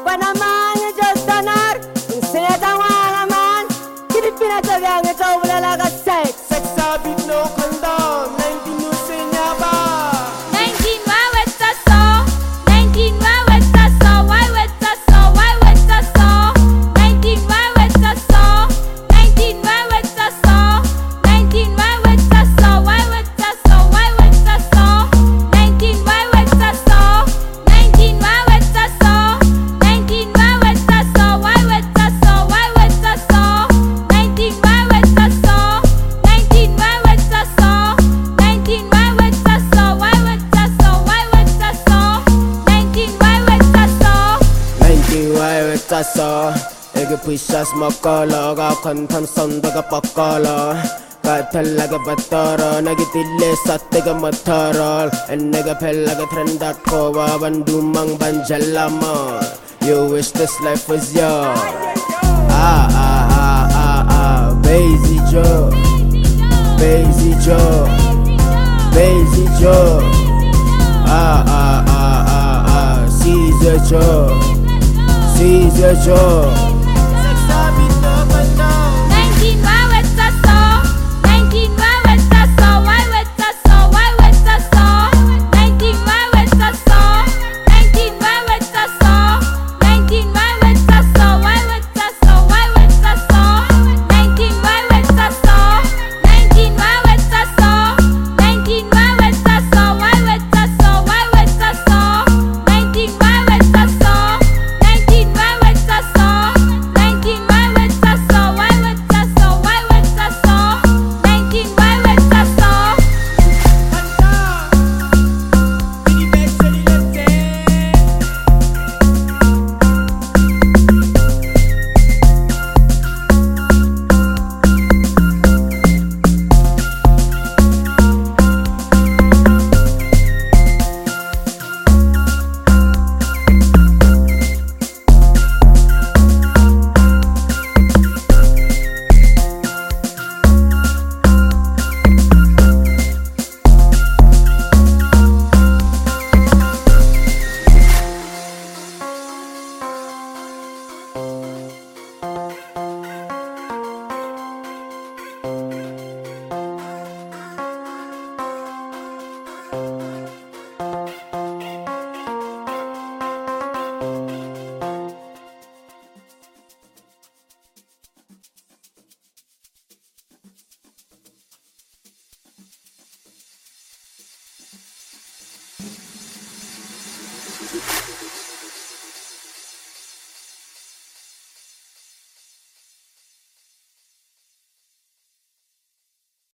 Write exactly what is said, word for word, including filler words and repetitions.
pa naman yung Diyos donar. Kung sinatawa naman, kinipinatagang ito wala laga sex. Sex habit no condom, nineteen no sinya ba? nineteen why with the song? nineteen why with the song? Why with the song? Why with the song? nineteen why with the song? nineteen why with the song? nineteen why with the song? Why with the song? Why with the song? nineteen why with the song? nineteen why with the song? nineteen why with the song? Why with the song? Why with the song? nineteen why with the song? nineteen why with the song? nineteen why with the song? Why with the song? Why with the song? nineteen why with the song? nineteen why with the song? 애기 push-ups 먹걸어 컨텀 손도가 뻗걸어 까탈라가 받더러 나게 딜레서 때가 못터럴 내가 벨라가 트렌다코 와반 두망 반잘라머 You wish this life was yours Ah ah ah ah ah Bazy Joe Bazy Joe Bazy Joe Ah ah ah ah ah Caesar Joe Caesar Joe nineteen why with the song? nineteen why with the song? Why with the song? Why with the song? nineteen why with the song? nineteen why with the song? nineteen why with the song? Why with the song? Why with the song? nineteen why with the song? nineteen why with the song? nineteen why with the song? Why with the song? Why with the song? nineteen why with the song? nineteen why with the song? nineteen why with the song? Why with the song? Why with the song? nineteen why with the song? We'll be right back.